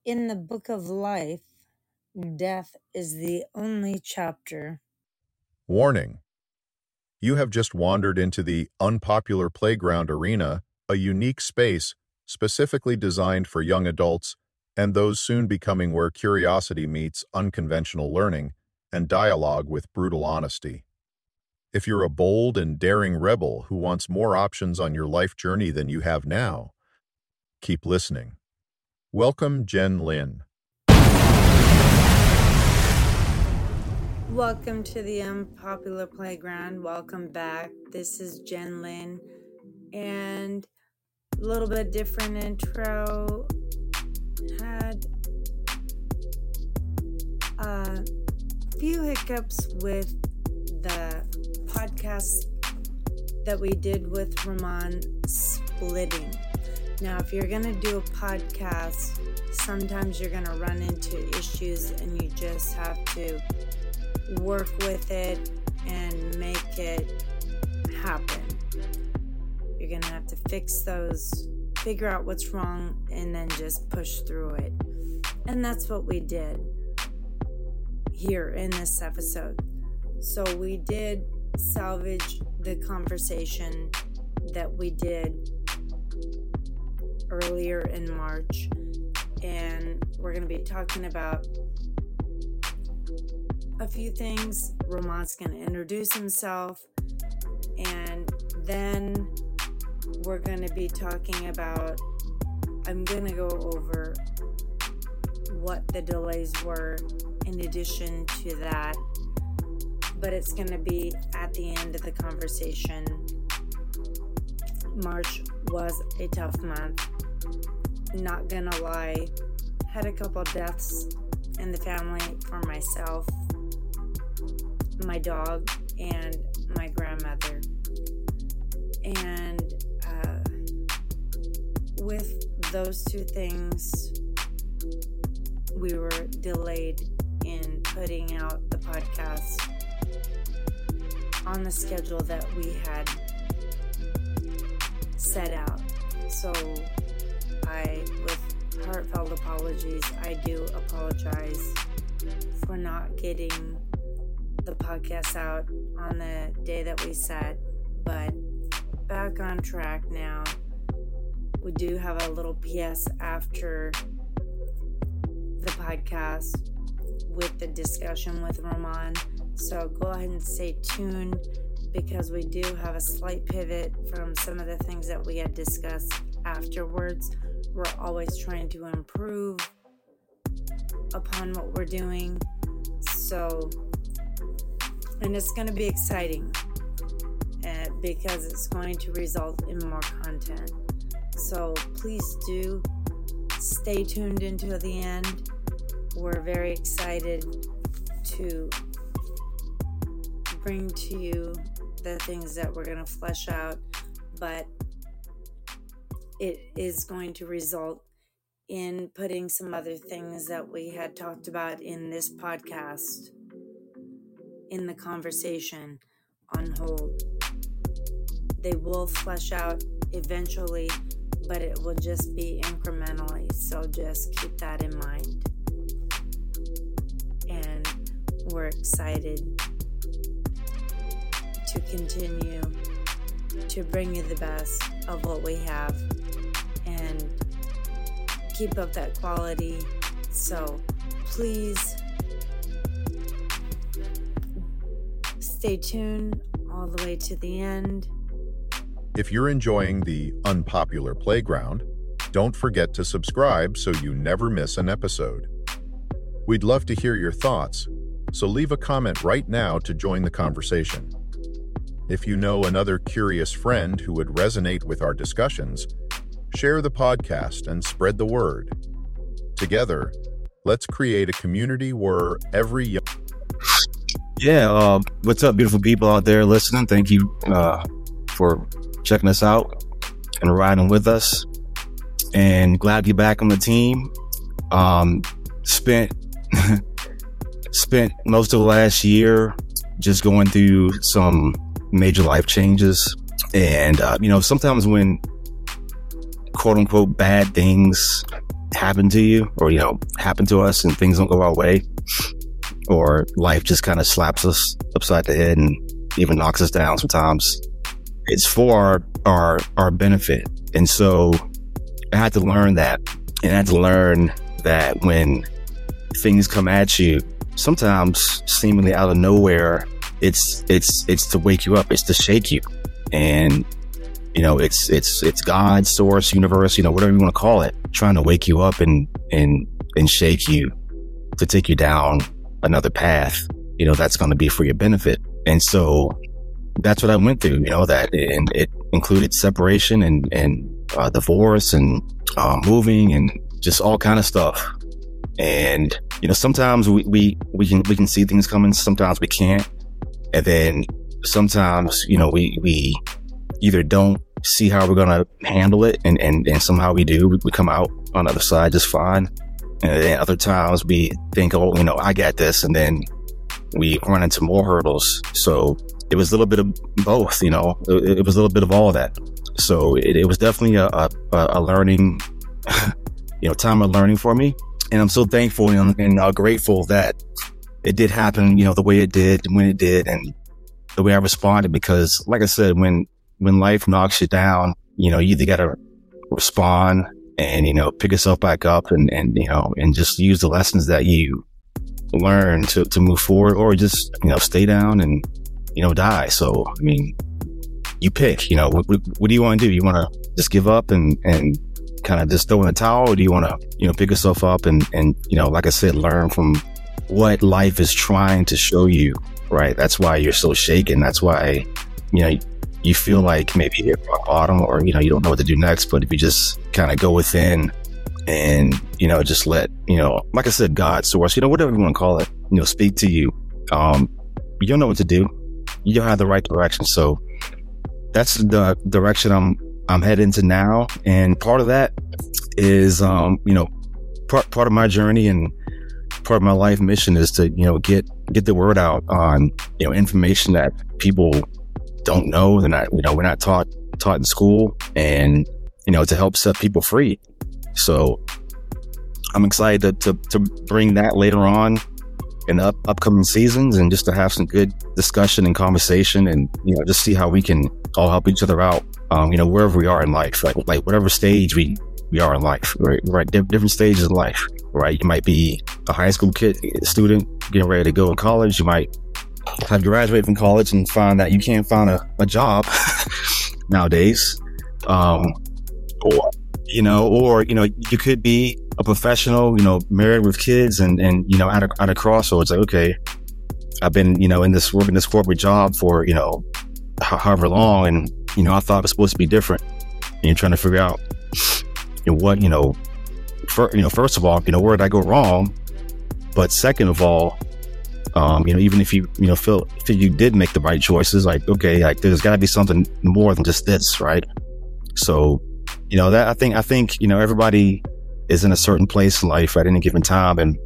In the book of life, death is the only chapter. Warning. You have just wandered into the Unpopular Playground Arena, a unique space specifically designed for young adults and those soon becoming where curiosity meets unconventional learning and dialogue with brutal honesty. If you're a bold and daring rebel who wants more options on your life journey than you have now, keep listening. Welcome, Jen Lin. Welcome to the Unpopular Playground. Welcome back. This is Jen Lin, and a little bit different intro. Had a few hiccups with the podcast that we did with Ramon splitting. Now, if you're going to do a podcast, sometimes you're going to run into issues and you just have to work with it and make it happen. You're going to have to fix those, figure out what's wrong, and then just push through it. And that's what we did here in this episode. So we did salvage the conversation that we did earlier in March, and we're going to be talking about a few things. Ramon's going to introduce himself, and then we're going to be talking about, I'm going to go over what the delays were in addition to that, but it's going to be at the end of the conversation. March was a tough month, not gonna lie. Had a couple deaths in the family for myself, my dog, and my grandmother. And with those two things, we were delayed in putting out the podcast on the schedule that we had set out. So with heartfelt apologies, I do apologize for not getting the podcast out on the day that we set, but back on track now. We do have a little PS after the podcast with the discussion with Ramon, so go ahead and stay tuned, because we do have a slight pivot from some of the things that we had discussed afterwards. We're always trying to improve upon what we're doing. So, and it's going to be exciting because it's going to result in more content. So please do stay tuned until the end. We're very excited to bring to you the things that we're going to flesh out, but it is going to result in putting some other things that we had talked about in this podcast, in the conversation, on hold. They will flesh out eventually, but it will just be incrementally, so just keep that in mind. And we're excited to continue to bring you the best of what we have and keep up that quality. So please stay tuned all the way to the end. If you're enjoying the Unpopular Playground, don't forget to subscribe so you never miss an episode. We'd love to hear your thoughts, so leave a comment right now to join the conversation. If you know another curious friend who would resonate with our discussions, share the podcast and spread the word. Together, let's create a community where every young... Yeah, what's up, beautiful people out there listening? Thank you for checking us out and riding with us. And glad to be back on the team. Spent most of the last year just going through some major life changes. And, sometimes when quote unquote bad things happen to you, or, happen to us and things don't go our way, or life just kind of slaps us upside the head and even knocks us down sometimes, it's for our benefit. And so I had to learn that, and I had to learn that when things come at you, sometimes seemingly out of nowhere, it's to wake you up, it's to shake you. And it's God, source, universe, whatever you want to call it, trying to wake you up and shake you to take you down another path, that's going to be for your benefit. And so that's what I went through, that, and it included separation and divorce and moving and just all kind of stuff. And, sometimes we can see things coming, sometimes we can't. And then sometimes, we either don't see how we're going to handle it, and somehow we do. We come out on the other side just fine. And then other times we think, oh, I got this. And then we run into more hurdles. So it was a little bit of both, it was a little bit of all of that. So it was definitely a learning, time of learning for me. And I'm so thankful and grateful that it did happen, the way it did, when it did, and the way I responded. Because like I said, when life knocks you down, you either got to respond and, pick yourself back up and just use the lessons that you learn to move forward, or just, stay down and, die. So, I mean, you pick, what do you want to do? You want to just give up and kind of just throw in the towel, or do you want to, pick yourself up and, like I said, learn from what life is trying to show you, right? That's why you're so shaken. That's why, you feel like maybe you're at rock bottom, or, you don't know what to do next. But if you just kind of go within and, just let, like I said, God, source, whatever you want to call it, speak to you, you don't know what to do. You don't have the right direction. So that's the direction I'm headed into now. And part of that is, part of my journey and part of my life mission is to, get the word out on, information that people don't know. They're not, we're not taught in school, and, to help set people free. So I'm excited to bring that later on in the upcoming seasons, and just to have some good discussion and conversation, and, just see how we can all help each other out, wherever we are in life, like whatever stage we are in life, right? Different stages in life, right? You might be a high school student getting ready to go to college. You might have graduated from college and find that you can't find a job nowadays. Or you could be a professional, married with kids and at a crossroads. Like, okay, I've been, working this corporate job for, however long. And, I thought it was supposed to be different. And you're trying to figure out what, first of all, where did I go wrong? But second of all, even if you, feel you did make the right choices, like, okay, like there's gotta be something more than just this, right? So, that I think, everybody is in a certain place in life at any given time. And,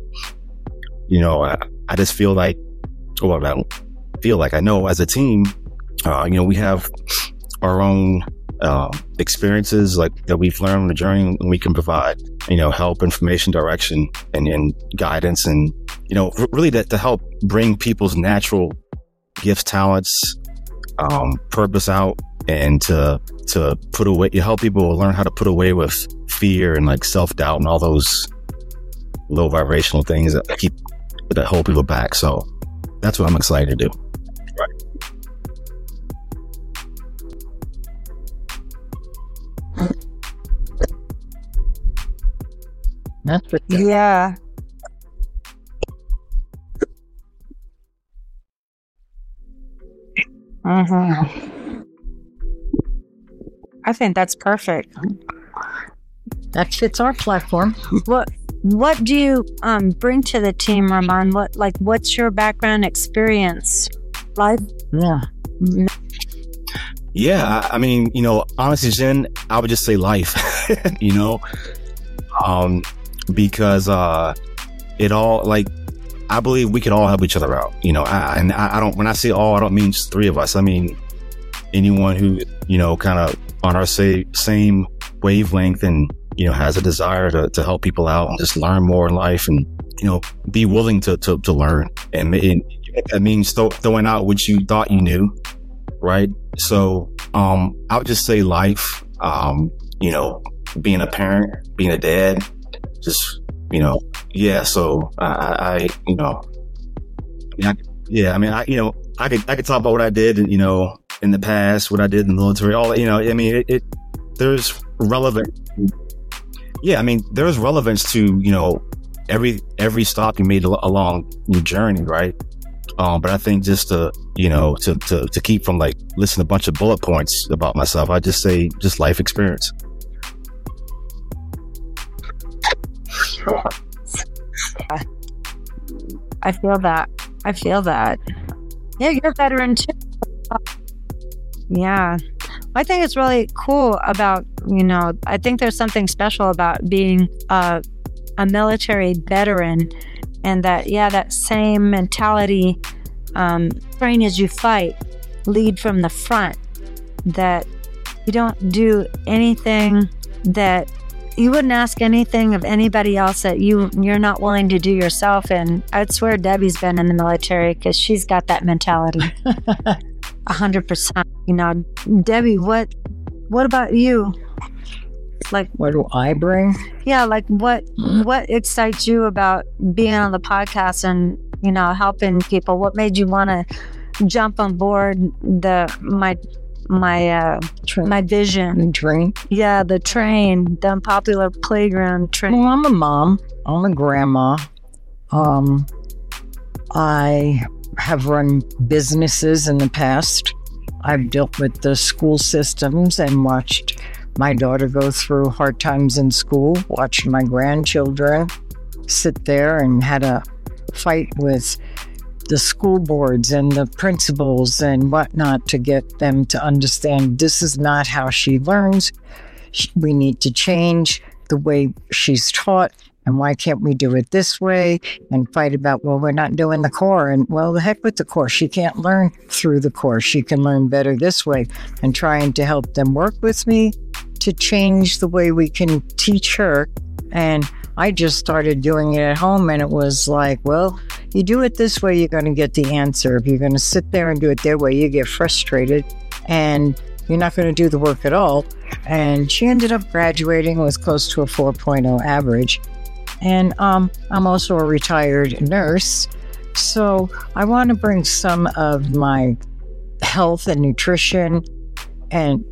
I just feel like, well, I don't feel like, I know as a team, we have our own, experiences like that we've learned on the journey, and we can provide, help, information, direction, and guidance, and, really to help bring people's natural gifts, talents, purpose out, and to put away, help people learn how to put away with fear and like self-doubt and all those low vibrational things that hold people back. So that's what I'm excited to do. Right. That's for sure. Yeah. I think that's perfect. That fits our platform. What do you bring to the team, Ramon? What's your background experience? Life? Yeah, I mean, honestly, Jen, I would just say life, because it all, like, I believe we can all help each other out, I don't, when I say all, I don't mean just three of us. I mean, anyone who, kind of on our same wavelength and, has a desire to help people out and just learn more in life and, be willing to learn. And it means throwing out what you thought you knew. Right. So, I would just say life, being a parent, being a dad, just, yeah. So I could talk about what I did, and, in the past, what I did in the military, all, there's relevant. Yeah. I mean, there's relevance to, every stop you made along your journey. Right. But I think just to keep from like listing a bunch of bullet points about myself, I just say just life experience. I feel that. Yeah, you're a veteran too. Yeah. I think it's really cool about, I think there's something special about being a military veteran, and that same mentality, train as you fight, lead from the front, that you don't do anything that you wouldn't ask anything of anybody else that you're not willing to do yourself. And I'd swear Debbie's been in the military because she's got that mentality. 100%. Debbie, what about you? Like, what do I bring? Yeah, like what excites you about being on the podcast and, helping people? What made you want to jump on board my vision? The train? Yeah, the train, the unpopular playground train. Well, I'm a mom. I'm a grandma. I have run businesses in the past. I've dealt with the school systems and watched my daughter go through hard times in school, watched my grandchildren sit there and had a fight with the school boards and the principals and whatnot to get them to understand this is not how she learns. We need to change the way she's taught. And why can't we do it this way? And fight about, well, we're not doing the core. And, well, the heck with the core. She can't learn through the core. She can learn better this way. And trying to help them work with me to change the way we can teach her. And I just started doing it at home. And it was like, well, you do it this way, you're going to get the answer. If you're going to sit there and do it their way, you get frustrated. And you're not going to do the work at all. And she ended up graduating with close to a 4.0 average. And I'm also a retired nurse. So I want to bring some of my health and nutrition and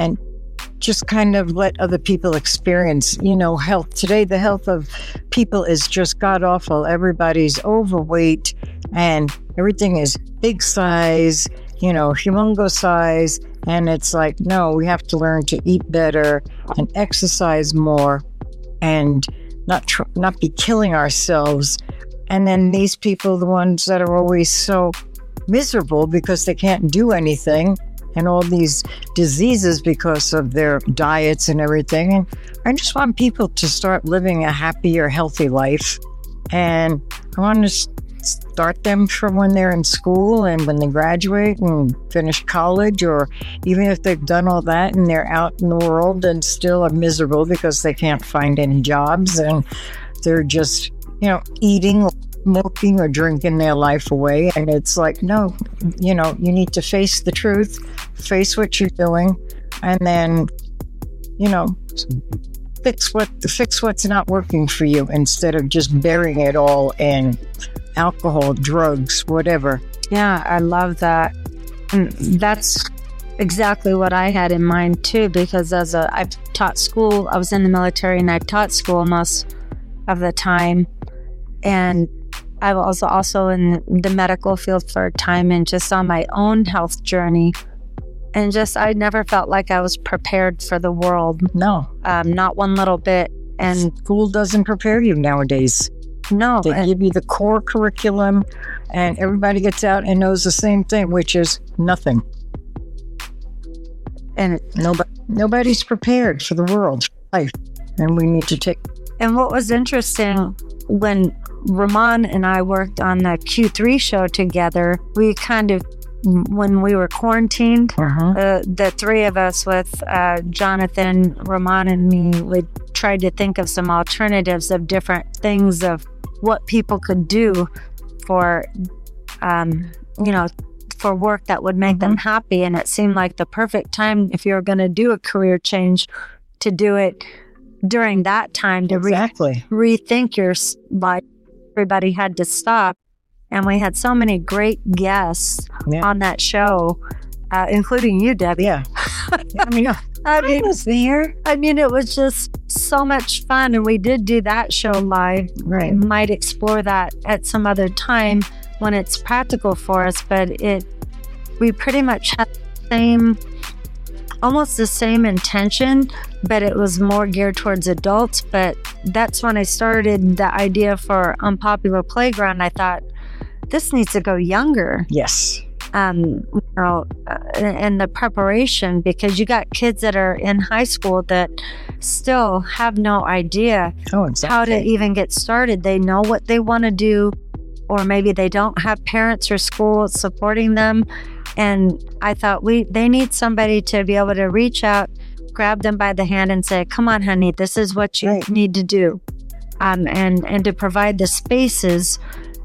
just kind of let other people experience, health. Today, the health of people is just god-awful. Everybody's overweight and everything is big size, humongous size. And it's like, no, we have to learn to eat better and exercise more and not be killing ourselves. And then these people, the ones that are always so miserable because they can't do anything, and all these diseases because of their diets and everything. And I just want people to start living a happier, healthy life. And I want to start them from when they're in school and when they graduate and finish college, or even if they've done all that and they're out in the world and still are miserable because they can't find any jobs and they're just, eating, smoking, or drinking their life away. And it's like, no, you need to face the truth, face what you're doing, and then, fix what's not working for you instead of just burying it all in alcohol, drugs, whatever. Yeah, I love that. And that's exactly what I had in mind too, because I've taught school, I was in the military and I taught school most of the time. And I was also in the medical field for a time and just on my own health journey. And I never felt like I was prepared for the world. No. Not one little bit. And school doesn't prepare you nowadays. No. They give you the core curriculum and everybody gets out and knows the same thing, which is nothing. And nobody's prepared for the world life. And we need to take. And what was interesting, when Ramon and I worked on the Q3 show together, we kind of when we were quarantined, Uh-huh. the three of us with Jonathan, Ramon, and me would try to think of some alternatives of different things of what people could do for, for work that would make them happy. And it seemed like the perfect time if you're going to do a career change to do it during that time to Exactly. rethink your life. Everybody had to stop. And we had so many great guests on that show, including you, Debbie. Yeah. I was there. I mean, it was just so much fun. And we did do that show live. Right. We might explore that at some other time when it's practical for us. But we pretty much had almost the same intention, but it was more geared towards adults. But that's when I started the idea for Unpopular Playground. I thought, this needs to go younger. Yes. In the preparation, because you got kids that are in high school that still have no idea how to even get started. They know what they want to do, or maybe they don't have parents or school supporting them. And I thought they need somebody to be able to reach out, grab them by the hand and say, come on, honey, this is what you need to do. And to provide the spaces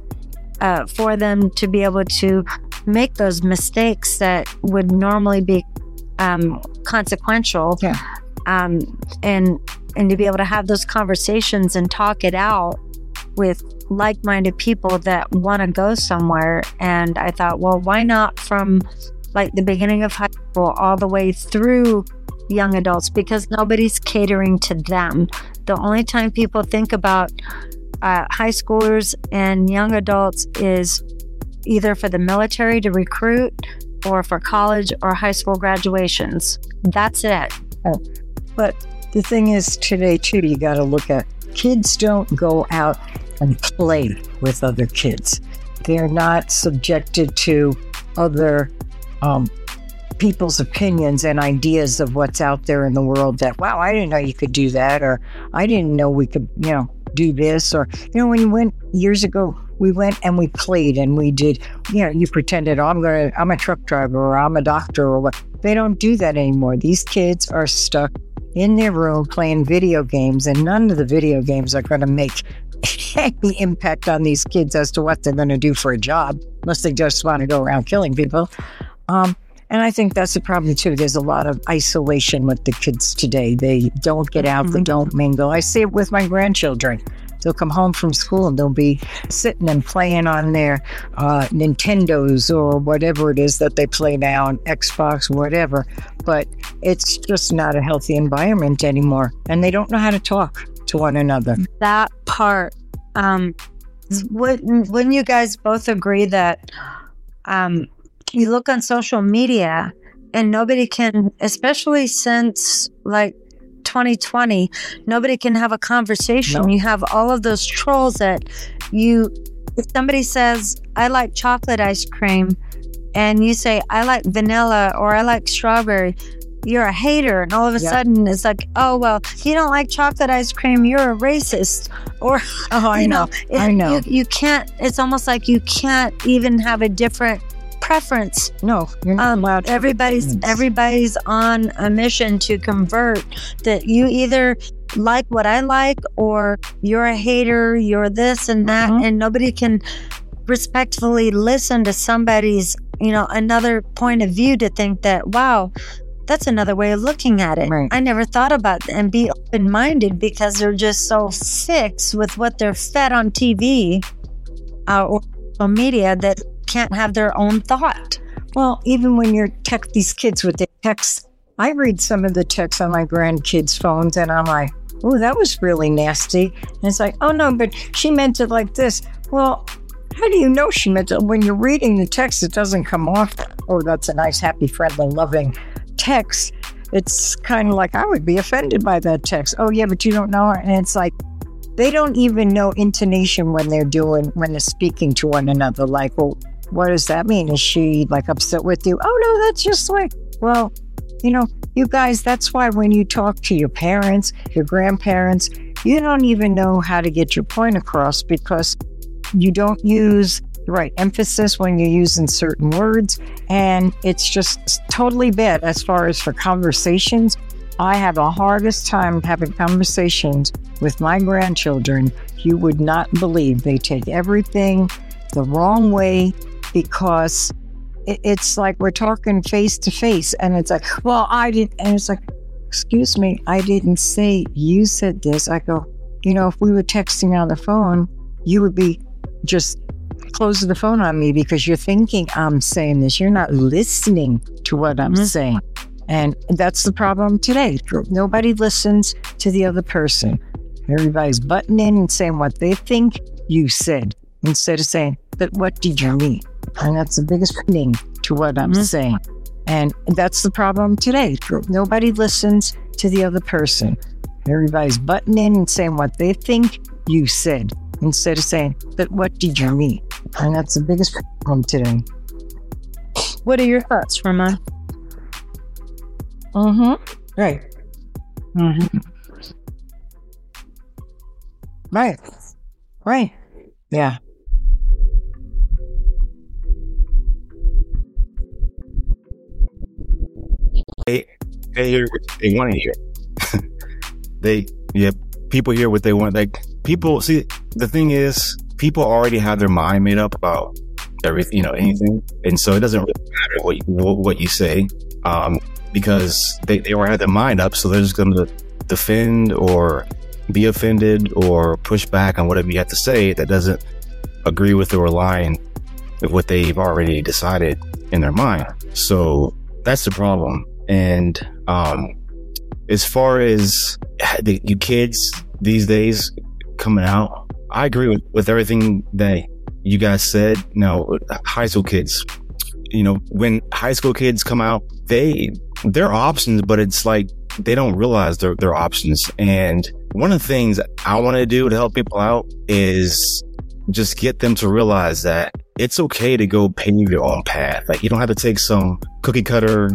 for them to be able to make those mistakes that would normally be consequential. Yeah. And to be able to have those conversations and talk it out with like-minded people that want to go somewhere. And I thought, well, why not from like the beginning of high school all the way through young adults, because nobody's catering to them. The only time people think about high schoolers and young adults is either for the military to recruit or for college or high school graduations. That's it. But the thing is, today, too, you got to look at kids don't go out and play with other kids. They're not subjected to other people's opinions and ideas of what's out there in the world that, wow, I didn't know you could do that, or I didn't know we could, do this, or, when you went years ago, we went and we played and we did, you pretended, I'm a truck driver or I'm a doctor or what. They don't do that anymore. These kids are stuck in their room playing video games, and none of the video games are going to make any impact on these kids as to what they're going to do for a job, unless they just want to go around killing people. And I think that's the problem too. There's a lot of isolation with the kids today. They don't get out, they don't mingle. I see it with my grandchildren. They'll come home from school and they'll be sitting and playing on their Nintendos or whatever it is that they play now, on Xbox, whatever. But it's just not a healthy environment anymore. And they don't know how to talk to one another. That part. Wouldn't you guys both agree that you look on social media and nobody can, especially since like 2020, nobody can have a conversation. No. You have all of those trolls that if somebody says, I like chocolate ice cream, and you say, I like vanilla or I like strawberry, you're a hater. And all of a sudden it's like, oh, well, you don't like chocolate ice cream, you're a racist. Or, I know. You can't, it's almost like you can't even have a different preference. No, you're not allowed to. Everybody's on a mission to convert, that you either like what I like or you're a hater, you're this and that, and nobody can respectfully listen to somebody's, another point of view to think that, wow, that's another way of looking at it. Right. I never thought about that, and be open-minded, because they're just so fixed with what they're fed on TV or social media that can't have their own thought. Well, even when you're these kids with the texts, I read some of the texts on my grandkids' phones and I'm like, oh, that was really nasty. And it's like, oh no, but she meant it like this. Well, how do you know she meant it? When you're reading the text, it doesn't come off, oh, that's a nice, happy, friendly, loving text. It's kind of like, I would be offended by that text. Oh yeah, but you don't know her. And it's like, they don't even know intonation when they're speaking to one another. Like, well, what does that mean? Is she like upset with you? Oh no, that's just like, well, you guys, that's why when you talk to your parents, your grandparents, you don't even know how to get your point across, because you don't use the right emphasis when you're using certain words. And it's just totally bad as far as for conversations. I have the hardest time having conversations with my grandchildren. You would not believe they take everything the wrong way, because it's like we're talking face to face, and it's like, well, I didn't, and it's like, excuse me, I didn't say, you said this. I go, if we were texting on the phone, you would be just closing the phone on me because you're thinking I'm saying this. You're not listening to what I'm saying. And that's the problem today. Nobody listens to the other person. Everybody's butting in and saying what they think you said, instead of saying, but what did you mean? And that's the biggest thing to what I'm saying. And that's the problem today. Nobody listens to the other person. Everybody's butting in and saying what they think you said, instead of saying, but what did you mean? And that's the biggest problem today. What are your thoughts, Ramon? Right. Right. Yeah. They hear what they want to hear. People hear what they want. Like, people see, the thing is, people already have their mind made up about everything, anything, and so it doesn't really matter what you say, because they already have their mind up, so they're just going to defend or be offended or push back on whatever you have to say that doesn't agree with or align with what they've already decided in their mind. So that's the problem. And as far as you kids these days coming out, I agree with everything that you guys said. Now, high school kids, when high school kids come out, they're options, but it's like they don't realize they're options. And one of the things I want to do to help people out is just get them to realize that it's okay to go pave your own path. Like, you don't have to take some cookie cutter,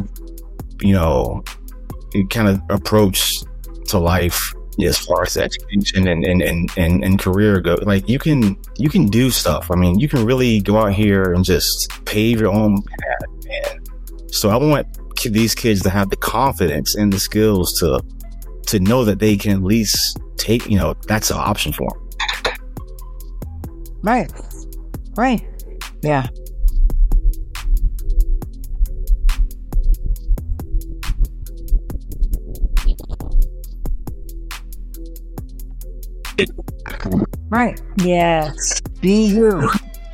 kind of approach to life as far as education and career go. Like, you can do stuff. I mean, you can really go out here and just pave your own path, man. So I want these kids to have the confidence and the skills to know that they can at least take, that's an option for them. Right. Yeah. Right. Yes. Be you.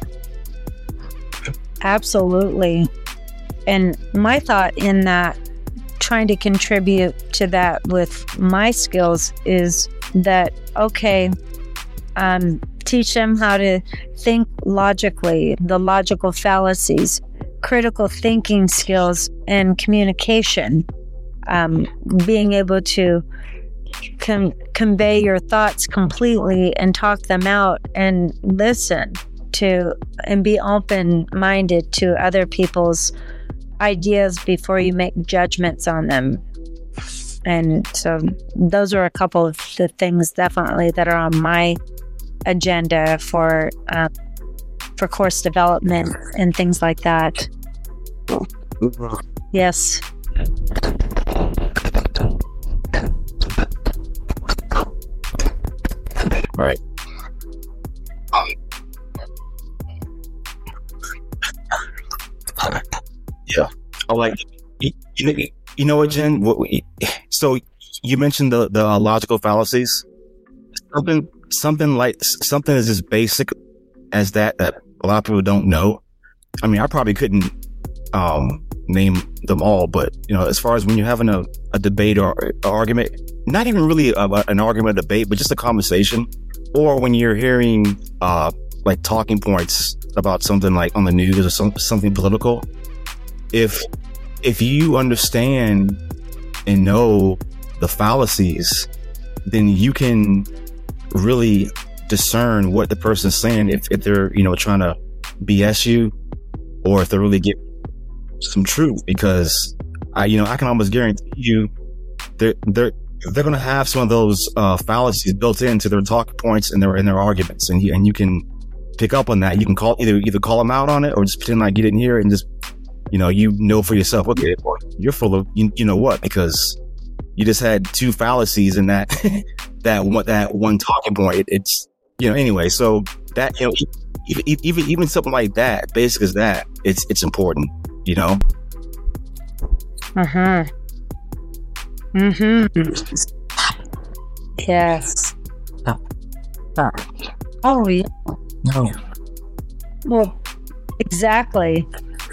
Absolutely. And my thought in that, trying to contribute to that with my skills, is that, okay, teach them how to think logically, the logical fallacies, critical thinking skills, and communication. Being able to convey your thoughts completely and talk them out and listen to and be open-minded to other people's ideas before you make judgments on them. And so those are a couple of the things definitely that are on my agenda for course development and things like that. Yes. Right. Yeah. Oh, like, you know what, Jen? So you mentioned the logical fallacies. Something as just basic as that a lot of people don't know. I mean, I probably couldn't name them all, but as far as when you're having a debate or argument, not even really an argument, a debate, but just a conversation, or when you're hearing like talking points about something like on the news or something political, if you understand and know the fallacies, then you can really discern what the person's saying, if they're trying to BS you, or if they're really getting some truth. Because I can almost guarantee you they're going to have some of those fallacies built into their talking points and their arguments, and you can pick up on that. You can either call them out on it or just pretend like you didn't hear it and just, for yourself, okay, boy, you're full of, you know what, because you just had two fallacies in that, that one talking point. It's, anyway, so that, even something like that, basic as that, it's important, Mm-hmm. Yes. Oh, yeah. No. Well, exactly.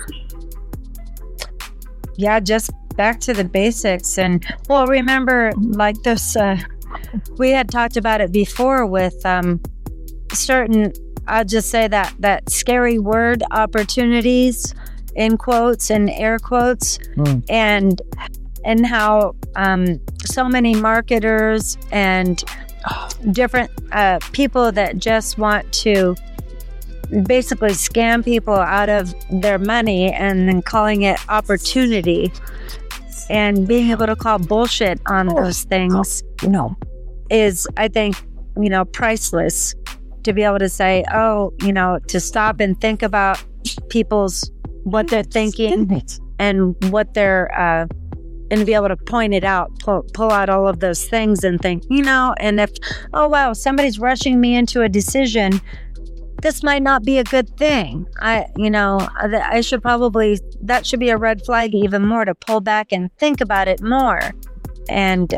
Yeah, just back to the basics. And well, remember, like this, we had talked about it before with certain, I'll just say that scary word, opportunities, in quotes and air quotes, and how so many marketers and different people that just want to basically scam people out of their money and then calling it opportunity, and being able to call bullshit on those things is, I think, priceless. To be able to say, to stop and think about what they're thinking and what they're and be able to point it out, pull out all of those things and think, and if, oh wow, somebody's rushing me into a decision, this might not be a good thing. I should probably, that should be a red flag even more, to pull back and think about it more. And,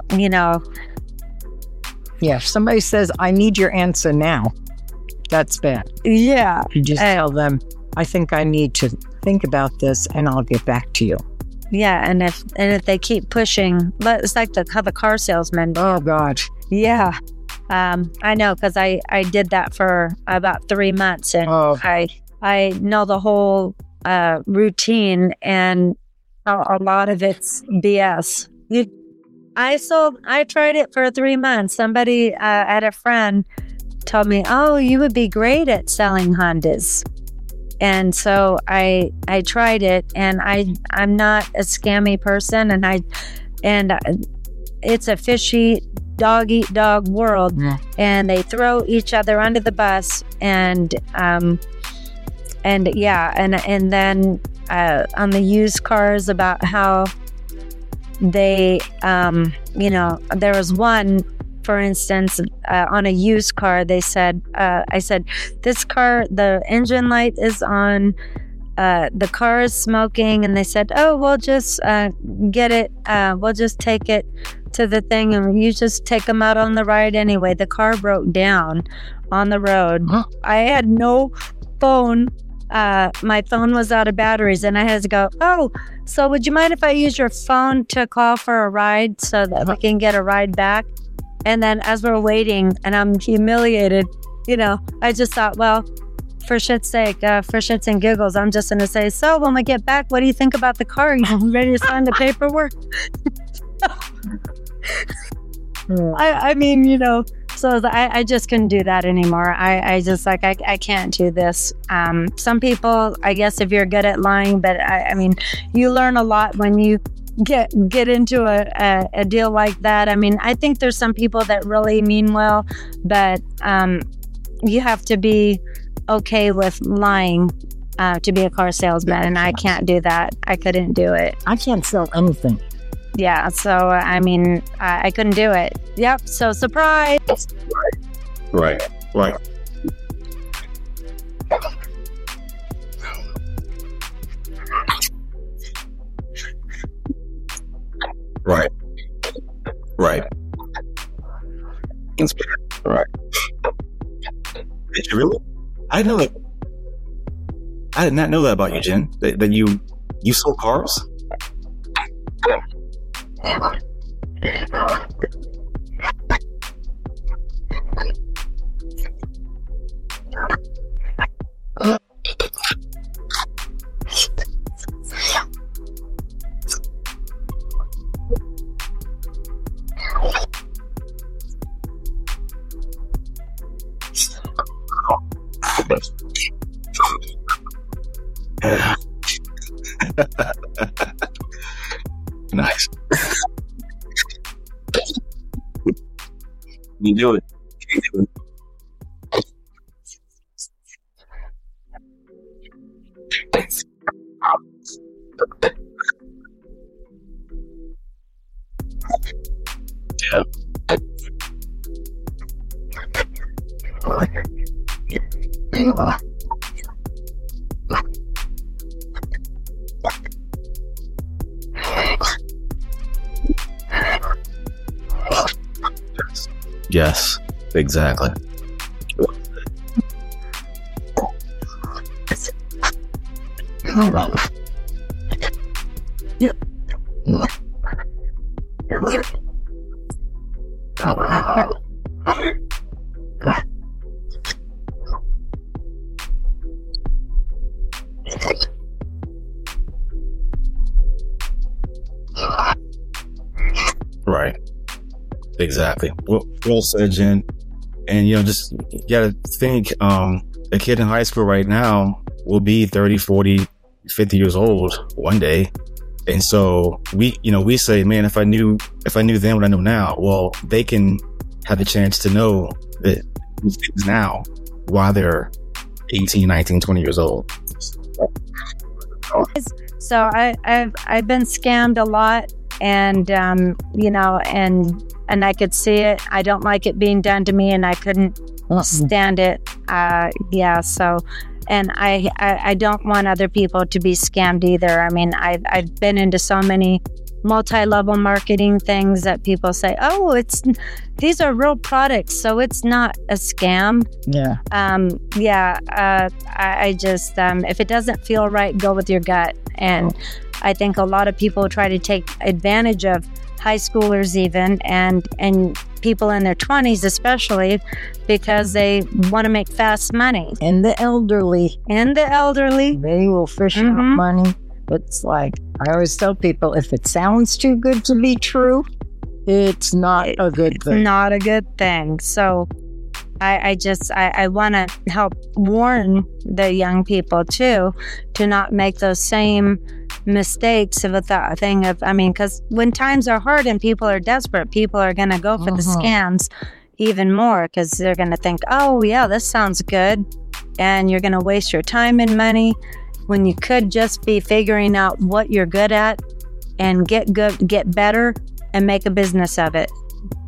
Yeah, if somebody says, I need your answer now, that's bad. Yeah. You just tell them, I think I need to think about this and I'll get back to you. Yeah, and if they keep pushing, it's like how the car salesman. Oh, God. Yeah. I know, because I did that for about 3 months, and I know the whole routine, and a lot of it's BS. I tried it for 3 months. Somebody at a friend told me, "Oh, you would be great at selling Hondas." And so I tried it, and I'm not a scammy person, and it's a fishy dog eat dog world, and they throw each other under the bus, and then on the used cars, about how they there was one, for instance, on a used car, they said, I said, this car, the engine light is on, the car is smoking, and they said, oh, we'll just get it, we'll just take it to the thing, and you just take them out on the ride anyway. The car broke down on the road. I had no phone. My phone was out of batteries, and I had to go, oh, so would you mind if I use your phone to call for a ride so that we can get a ride back? And then as we're waiting, and I'm humiliated, I just thought, well, for shit's sake, for shits and giggles, I'm just going to say, so when we get back, what do you think about the car? You ready to sign the paperwork? I mean, so I just couldn't do that anymore. I just I can't do this. Some people, I guess, if you're good at lying, but I mean, you learn a lot when you get into a deal like that. I mean, I think there's some people that really mean well, but you have to be okay with lying to be a car salesman, and I can't do that. I couldn't do it. I can't sell anything. Yeah, so I mean, I couldn't do it. Yep, so surprise. Right. Right. Did you really? I know that. I did not know that about you, Jen. That you sold cars. Nice. You do it. Yeah. Yes, exactly. Right. Exactly. Well said, Jen. And, just you gotta think, a kid in high school right now will be 30, 40, 50 years old one day. And so we say, man, if I knew then what I know now, well, they can have the chance to know that these things now while they're 18, 19, 20 years old. So I've been scammed a lot, and and I could see it. I don't like it being done to me, and I couldn't stand it. So, and I don't want other people to be scammed either. I mean, I've been into so many multi-level marketing things that people say, oh, these are real products, so it's not a scam. Yeah. I just, if it doesn't feel right, go with your gut. And I think a lot of people try to take advantage of high schoolers even, and people in their 20s especially, because they want to make fast money. And the elderly. They will fish out money. It's like, I always tell people, if it sounds too good to be true, it's not a good thing. Not a good thing. So I want to help warn the young people too, to not make those same mistakes of a thing of, because when times are hard and people are desperate, people are going to go for the scams even more, because they're going to think, oh yeah, this sounds good. And you're going to waste your time and money when you could just be figuring out what you're good at and get better and make a business of it.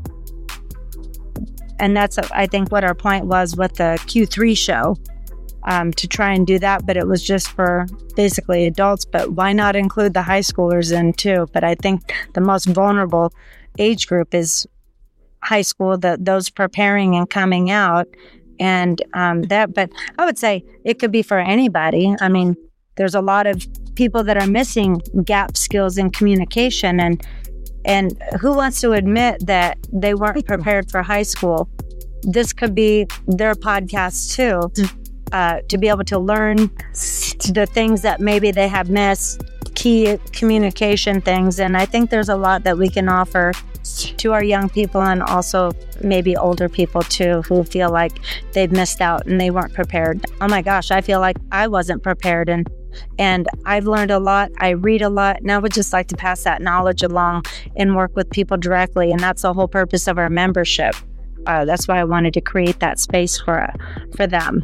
And that's, I think, what our point was with the Q3 show, to try and do that. But it was just for basically adults. But why not include the high schoolers in too? But I think the most vulnerable age group is high school, those preparing and coming out. And but I would say it could be for anybody. I mean, there's a lot of people that are missing gap skills in communication, and who wants to admit that they weren't prepared for high school? This could be their podcast too, to be able to learn the things that maybe they have missed, key communication things. And I think there's a lot that we can offer to our young people, and also maybe older people too, who feel like they've missed out and they weren't prepared. Oh my gosh, I feel like I wasn't prepared, and I've learned a lot. I read a lot, and I would just like to pass that knowledge along and work with people directly. And that's the whole purpose of our membership. That's why I wanted to create that space for them.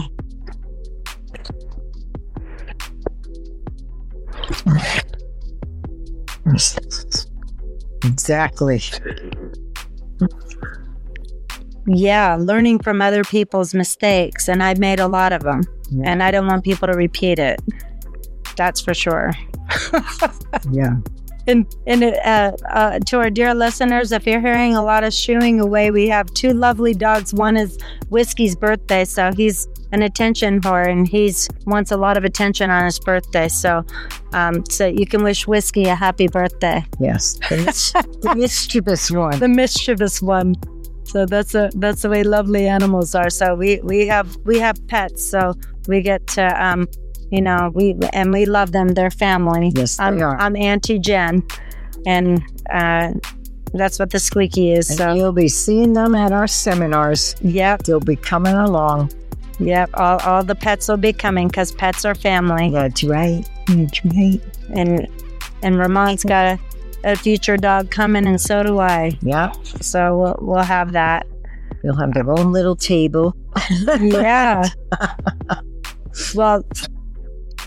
Exactly. Yeah, learning from other people's mistakes, and I've made a lot of them, and I don't want people to repeat it. That's for sure. Yeah. And to our dear listeners, if you're hearing a lot of shooing away, we have two lovely dogs. One is Whiskey's birthday, so he's an attention whore, and he's wants a lot of attention on his birthday. So you can wish Whiskey a happy birthday. Yes, the mischievous one. The mischievous one. So that's the way lovely animals are. So we have pets, so we get to we love them. They're family. Yes, they are. I'm Auntie Jen, and that's what the Squeaky is. And so you'll be seeing them at our seminars. Yep, they'll be coming along. Yep, all the pets will be coming, because pets are family. That's right. That's right. And Ramon's got a future dog coming, and so do I. Yeah. So we'll have that. They'll have their own little table. Yeah. Well.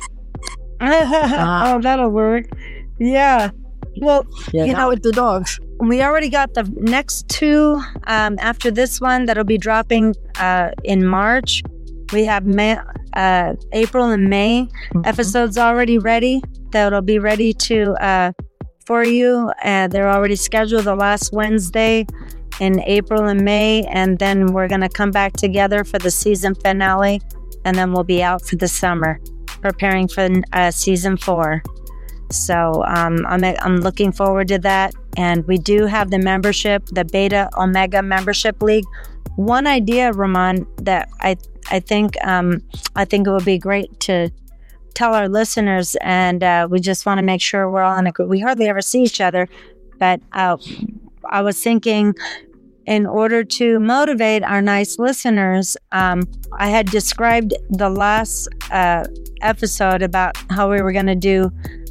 Oh, that'll work. Yeah. Well, not with the dogs. we already got the next two after this one that'll be dropping in March. We have April and May episodes already ready. That'll be ready to for you. They're already scheduled the last Wednesday in April and May, and then we're going to come back together for the season finale, and then we'll be out for the summer, preparing for season 4. So I'm looking forward to that. And we do have the membership, the Beta Omega Membership League. One idea, Ramon, that I think it would be great to tell our listeners, and we just want to make sure we're all in a group. We hardly ever see each other, but I was thinking, in order to motivate our nice listeners, I had described the last episode about how we were going to do.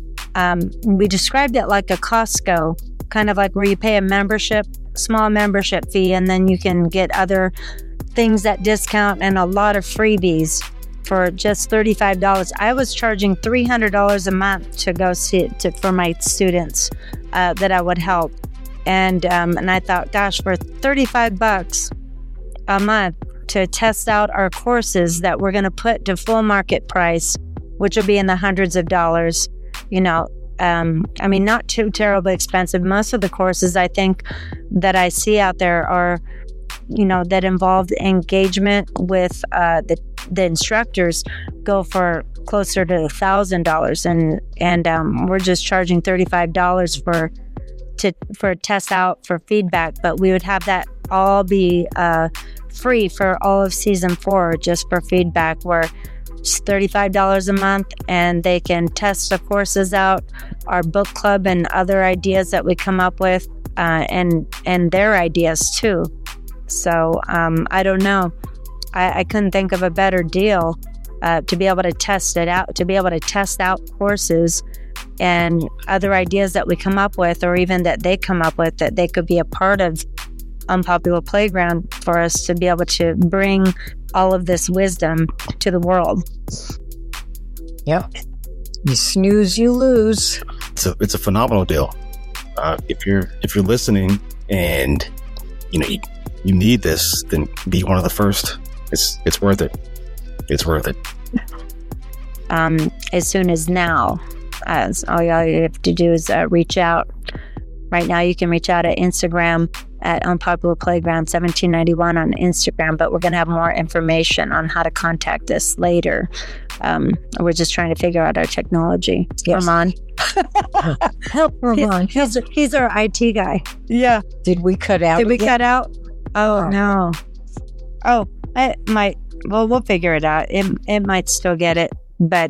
We described it like a Costco, kind of like where you pay a small membership fee, and then you can get other things at discount and a lot of freebies for just $35. I was charging $300 a month to go see it for my students that I would help. And I thought, gosh, for $35 a month to test out our courses that we're going to put to full market price, which will be in the hundreds of dollars, I mean, not too terribly expensive. Most of the courses I think that I see out there are, that involve engagement with the instructors go for closer to $1,000, and we're just charging $35 for a test out for feedback. But we would have that all be free for all of season 4, just for feedback, where it's $35 a month, and they can test the courses out, our book club, and other ideas that we come up with, and their ideas too. So I don't know. I couldn't think of a better deal to be able to test it out, to be able to test out courses and other ideas that we come up with, or even that they come up with, that they could be a part of Unpopular Playground, for us to be able to bring all of this wisdom to the world. Yep. You snooze, you lose. It's a phenomenal deal. If you're listening and you need this, then be one of the first. It's worth it. It's worth it. As soon as now, as all you have to do is reach out. Right now, you can reach out at Instagram at Unpopular Playground 1791 on Instagram, but we're going to have more information on how to contact us later. We're just trying to figure out our technology. Yes. Ramon. Help Ramon. He's our IT guy. Yeah. Did we cut out? Did we cut out? Oh, no. Oh, it might. Well, we'll figure it out. It might still get it, but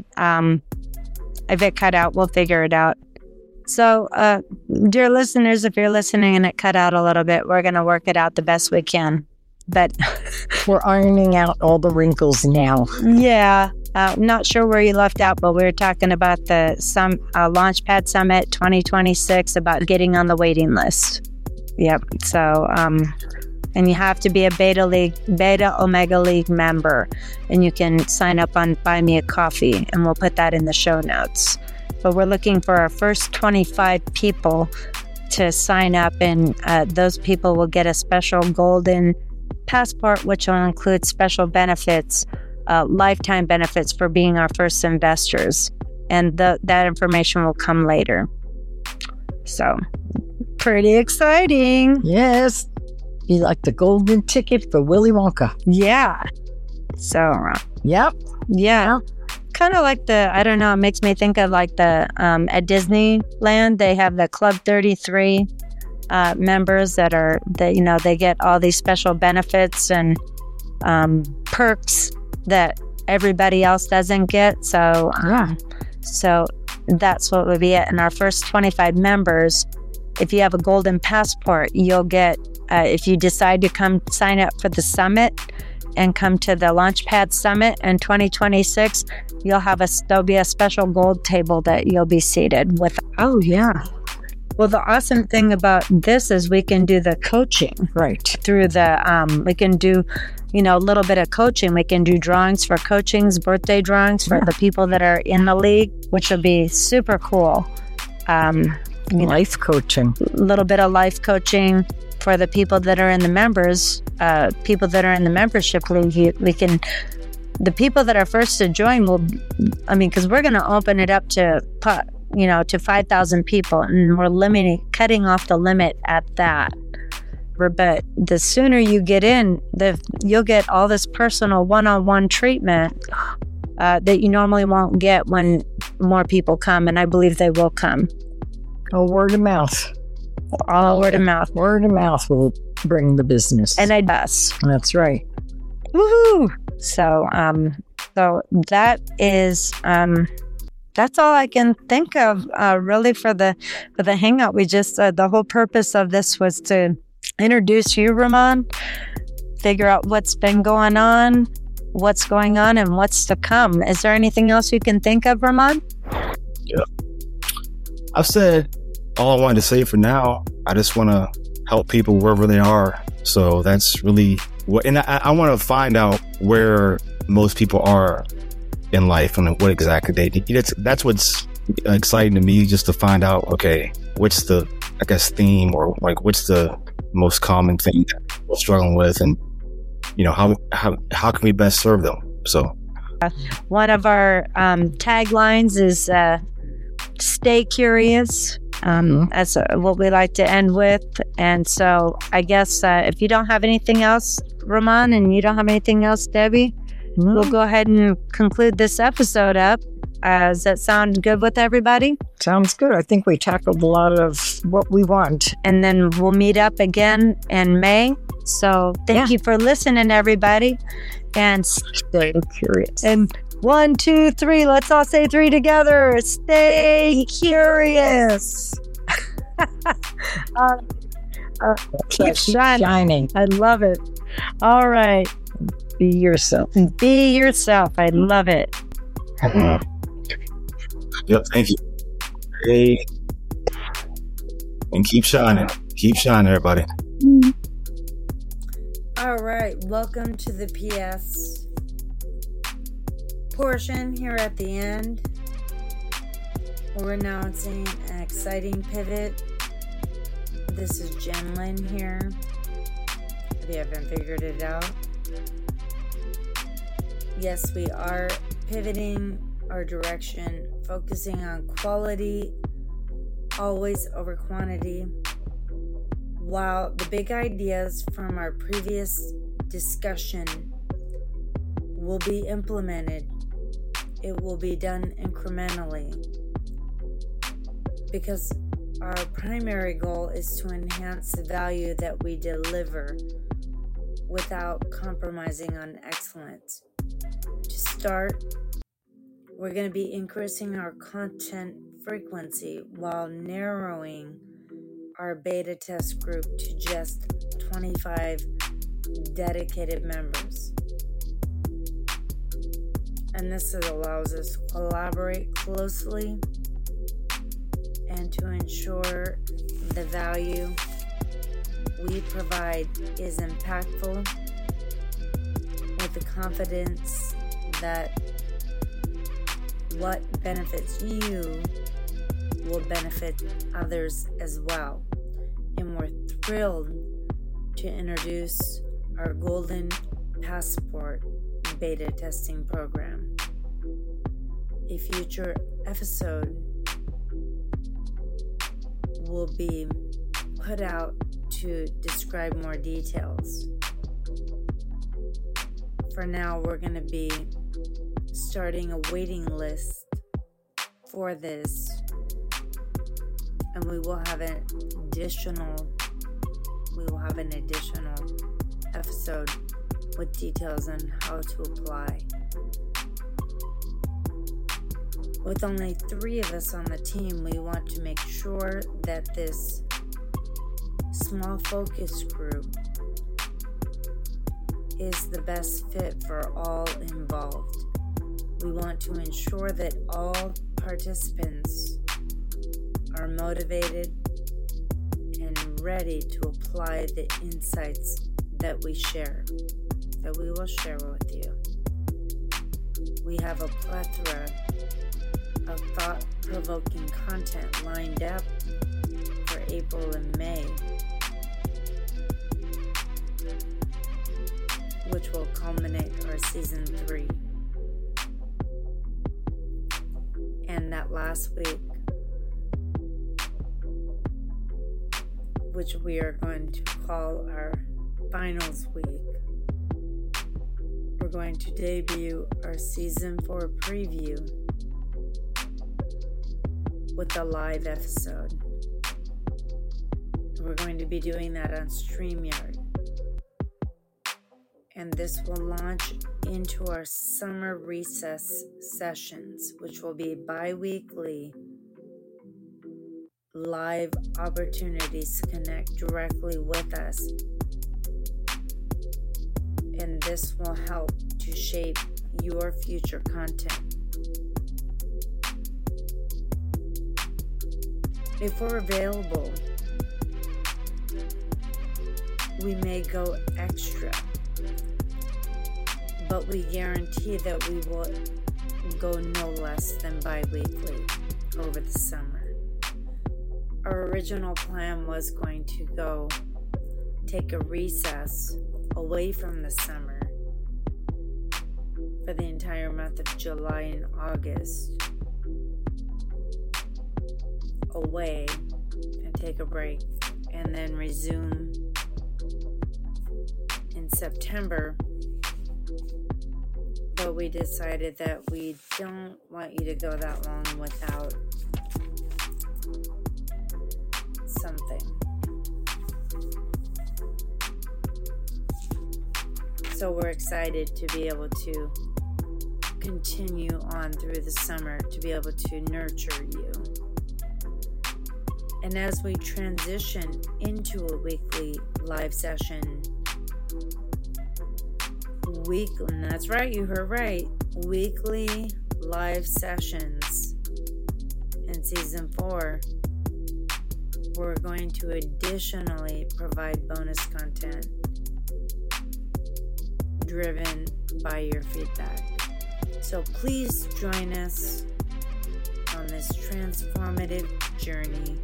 if it cut out, we'll figure it out. So, dear listeners, if you're listening and it cut out a little bit, we're going to work it out the best we can. But we're ironing out all the wrinkles now. Yeah. Not sure where you left out, but we were talking about the Launchpad Summit 2026, about getting on the waiting list. Yep. So, and you have to be a Beta Omega League member, and you can sign up on Buy Me a Coffee, and we'll put that in the show notes. But we're looking for our first 25 people to sign up, and those people will get a special golden passport, which will include special benefits, lifetime benefits for being our first investors. And that information will come later. So, pretty exciting. Yes. Be like the golden ticket for Willy Wonka. Yeah. So, yep. Yeah. Kind of like it makes me think of like at Disneyland, they have the Club 33 members they get all these special benefits and perks that everybody else doesn't get. So, so that's what would be it. And our first 25 members, if you have a golden passport, you'll get, if you decide to come sign up for the summit and come to the Launchpad Summit in 2026, there'll be a special gold table that you'll be seated with. Oh, yeah. Well, the awesome thing about this is we can do the coaching. Right. Through we can do, a little bit of coaching. We can do drawings for coachings, birthday drawings for the people that are in the league, which will be super cool. Life coaching. A little bit of life coaching for the people that are in the members, people that are in the membership league. We can, the people that are first to join will, because we're going to open it up to 5,000 people, and we're cutting off the limit at that. But the sooner you get in, you'll get all this personal one-on-one treatment that you normally won't get when more people come, and I believe they will come. Oh, word of mouth. All word of mouth. Word of mouth will bring the business. And I does. That's right. Woohoo! So that is that's all I can think of really for the hangout. We just the whole purpose of this was to introduce you, Ramon, figure out what's been going on, what's going on, and what's to come. Is there anything else you can think of, Ramon? Yeah. I've said all I wanted to say for now. I just want to help people wherever they are. So that's really what, and I want to find out where most people are in life and what exactly they need. That's what's exciting to me, just to find out, okay, what's the, I guess, theme, or like what's the most common thing that we're struggling with, and how can we best serve them? So one of our taglines is stay curious. That's what we like to end with. And so I guess if you don't have anything else, Ramon, and you don't have anything else, Debbie, we'll go ahead and conclude this episode up. Does that sound good with everybody? Sounds good. I think we tackled a lot of what we want. And then we'll meet up again in May. So thank you for listening, everybody. And stay curious. And 1, 2, 3. Let's all say 3 together. Stay curious. Keep shining. I love it. All right. Be yourself. Be yourself. I love it. Yep, thank you. Hey, and keep shining. Keep shining, everybody. All right, welcome to the PS portion here at the end. We're announcing an exciting pivot. This is Jen Lynn here. If you haven't figured it out. Yes, we are pivoting our direction, focusing on quality, always over quantity. While the big ideas from our previous discussion will be implemented, it will be done incrementally, because our primary goal is to enhance the value that we deliver without compromising on excellence. To start, we're going to be increasing our content frequency while narrowing our beta test group to just 25 dedicated members. And this allows us to collaborate closely and to ensure the value we provide is impactful, with the confidence that what benefits you will benefit others as well. And we're thrilled to introduce our Golden Passport beta testing program. A future episode will be put out to describe more details. For now, we're going to be starting a waiting list for this, and we will have an additional episode with details on how to apply. With only 3 of us on the team, we want to make sure that this small focus group is the best fit for all involved. We want to ensure that all participants are motivated and ready to apply the insights that we will share with you. We have a plethora of thought-provoking content lined up April and May, which will culminate our season 3. And that last week, which we are going to call our finals week, we're going to debut our season 4 preview with a live episode. We're going to be doing that on StreamYard. And this will launch into our summer recess sessions, which will be bi-weekly live opportunities to connect directly with us. And this will help to shape your future content. If we're available, we may go extra, but we guarantee that we will go no less than bi-weekly over the summer. Our original plan was going to go take a recess away from the summer for the entire month of July and August, away and take a break, and then resume in September. But we decided that we don't want you to go that long without something. So we're excited to be able to continue on through the summer, to be able to nurture you. And as we transition into a weekly live session, and that's right, you heard right, weekly live sessions in season 4, we're going to additionally provide bonus content driven by your feedback. So please join us on this transformative journey.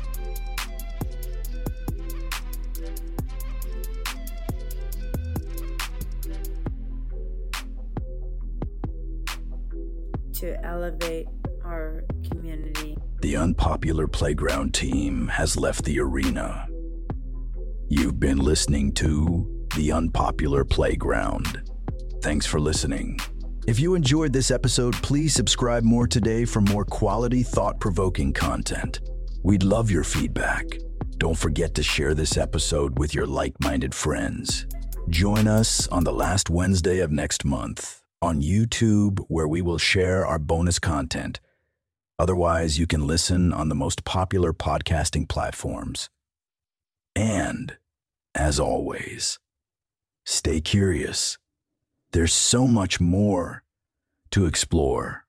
To elevate our community. The Unpopular Playground team has left the arena. You've been listening to The Unpopular Playground. Thanks for listening. If you enjoyed this episode, please subscribe more today for more quality, thought-provoking content. We'd love your feedback. Don't forget to share this episode with your like-minded friends. Join us on the last Wednesday of next month on YouTube, where we will share our bonus content. Otherwise, you can listen on the most popular podcasting platforms. And, as always, stay curious. There's so much more to explore.